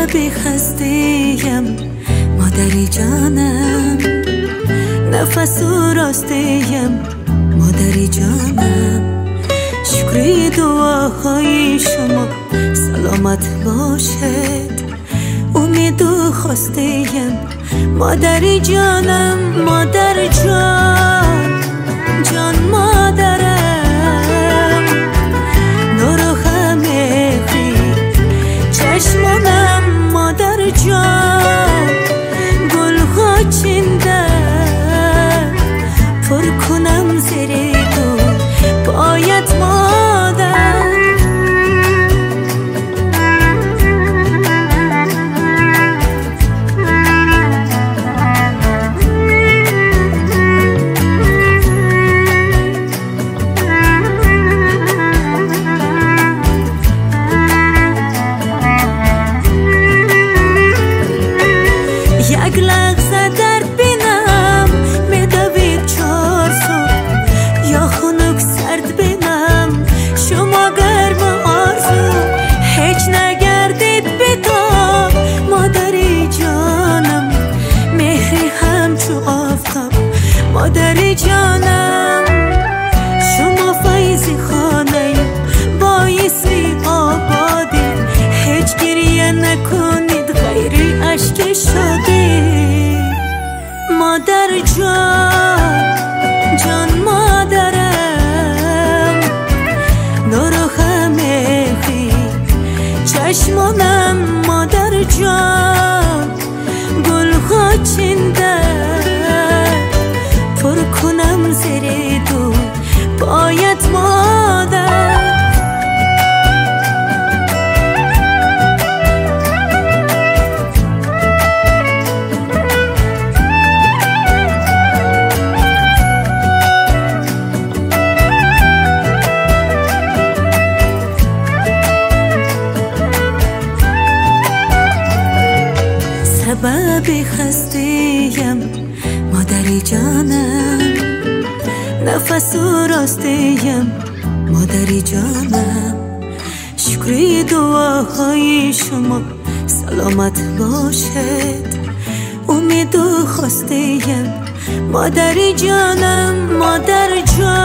سبب خستیم مادری جانم، نفس و راستیم مادری جانم. شکری دعاهای شما سلامت باشد، امید و خواستیم مادری جانم. مادر جان جان مادرم، نور و خمیخی چشمانم. مادر جان گل خاچنده پر کنم زیر تو پایت مادر. یک لحظه در بینم میدوید چار صبح، یا خنک سرد بینم شما گرم آرزو. هیچ نگردید بیتاب مادری جانم، مهری همچو آفتاب مادری جانم. شما فیض خانه بایسی آبادی، هیچ گریه نکنید غیری اشک شدی. مادر جان جان مادرم، نور و خمیخی چشمانم. مادر جان گل خاچنده پر کنم زیر تو پایت مادر. سبب خستیم مادری جانم، نفس و راستیم مادری جانم. شکری دعاهای شما سلامت باشد، امید و خواستیم مادری جانم. مادر جان